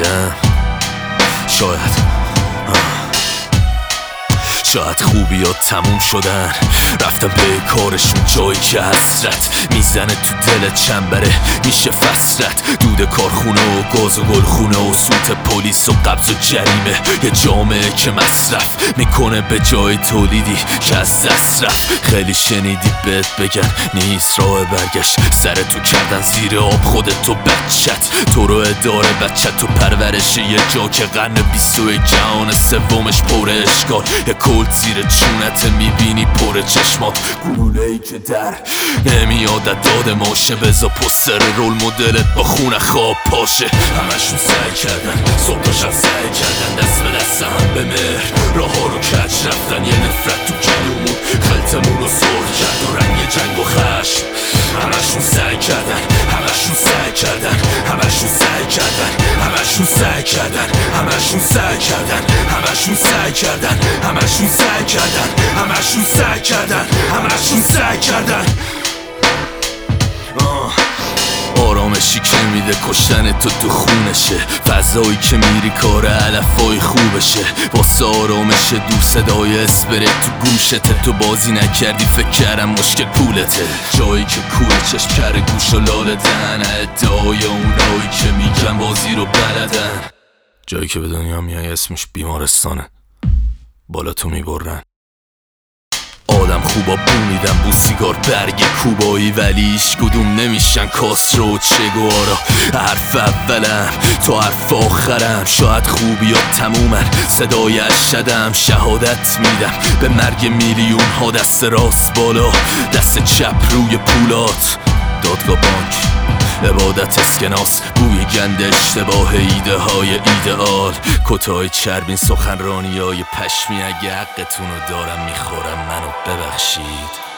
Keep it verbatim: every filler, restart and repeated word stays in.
بگم شاید شاید خوبی ها تموم شدن، رفتم به کارشون جایی که حسرت میزنه تو دلت چنبره میشه فصلت. دود کارخونه و گاز و گلخونه و سوت پلیس و قبض و جریمه، یه جامعه که مصرف میکنه به جای تولیدی که از دست رفت. خیلی شنیدی بهت بگن نیست راه برگشت، سرتو کردن زیر آب خودت و بچت، تو رو اداره بچت تو پرورش یه جا که قرن بیست و یک جهان سومش پر اشکال. یه کلت زیر چونت میبینی پر چشمات، گلوله‌ای که در نمیاد داد ماشه، بزا پستر رول مدلت با خون خواب پاشه. همشون سعی کردن صبح و شب سعی کردن دست به دست هم به مهر، راه ها رو کج رفتن، یه نفرت تو کلومون خلطمون رو سر کرد و رنگ جنگ و خشم. همشون سعی کردن همشون سعی کردن همشون سعی کردن همشون سعی کردن همشون سعی کردن همشون سعی کردن همشون سعی کردن همشون سعی کردن همشون سعی کردن آرامشی که میده کشتن تو تو خونشه، فضایی که میری کار علفای خوبشه، واسه آرامش دور صدای اسپری تو گوشته. تو بازی نکردی فکر کردم مشکل پولته، جایی که کوره چشم کره گوش و لاله دهن، ادعای اونایی که میگن بازی رو بلدن، جایی که به دنیا میای اسمش بیمارستانه، بالا تو میبرن. آدم خوبا بو میدن بو سیگار برگ کوبایی، ولی هیچ کدوم نمیشن کاسترو و چگوارا. حرف اولم تو حرف آخرم، شاید خوبی ها تمومن صدای اشدم. شهادت میدم به مرگ میلیون ها، دست راست بالا دست چپ روی پولات، دادگاه بانک عبادت اسکناس، بوی گند اشتباه ایده های ایدئال، کتای چربین سخنرانی های پشمی. اگه حقتون رو دارم میخورم منو ببخشید.